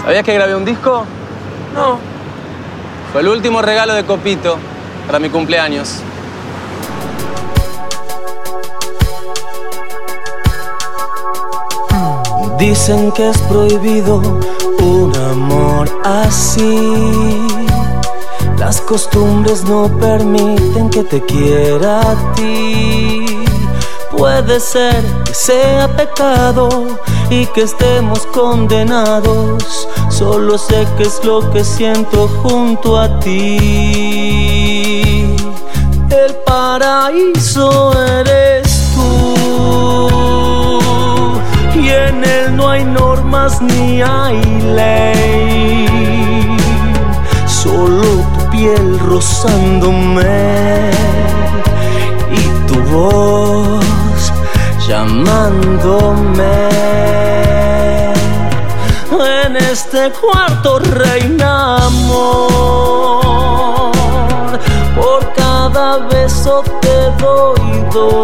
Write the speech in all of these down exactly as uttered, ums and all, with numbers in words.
¿Sabías que grabé un disco? No. Fue el último regalo de Copito para mi cumpleaños. Dicen que es prohibido un amor así. Las costumbres no permiten que te quiera a ti. Puede ser que sea pecado y que estemos condenados. Solo sé que es lo que siento junto a ti. El paraíso eres tú, y en él no hay normas ni hay ley. Solo tu piel rozándome y tu voz llamándome. En este cuarto reina amor, por cada beso te doy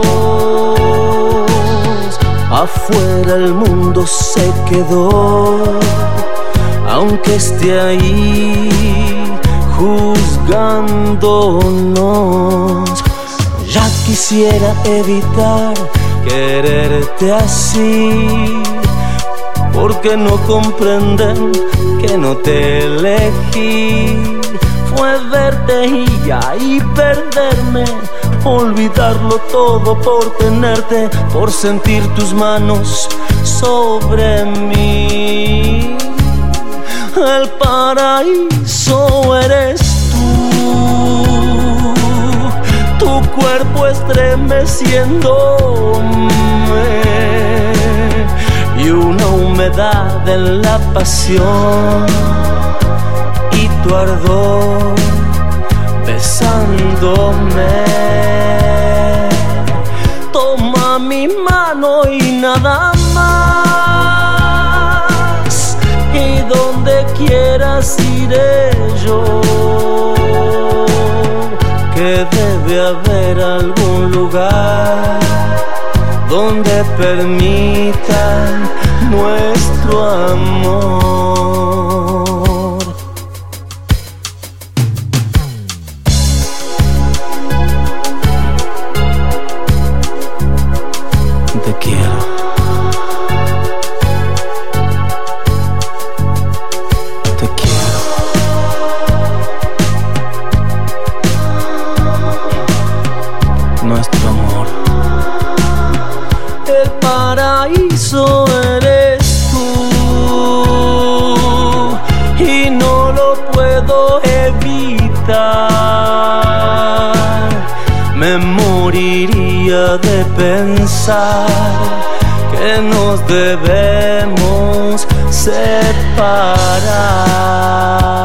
dos. Afuera el mundo se quedó, aunque esté ahí juzgándonos. Ya quisiera evitar quererte así, porque no comprenden que no te elegí. Fue verte y ahí perderme, olvidarlo todo por tenerte, por sentir tus manos sobre mí. El paraíso eres tú, tu cuerpo estremeciéndome y una humedad en la pasión y tu ardor besándome. Toma mi mano y nada más, y donde quieras iré yo, que debe haber algún lugar donde permitan nuestro amor. Te quiero. Te quiero. Nuestro amor. El paraíso eres tú, y no lo puedo evitar. Me moriría de pensar que nos debemos separar.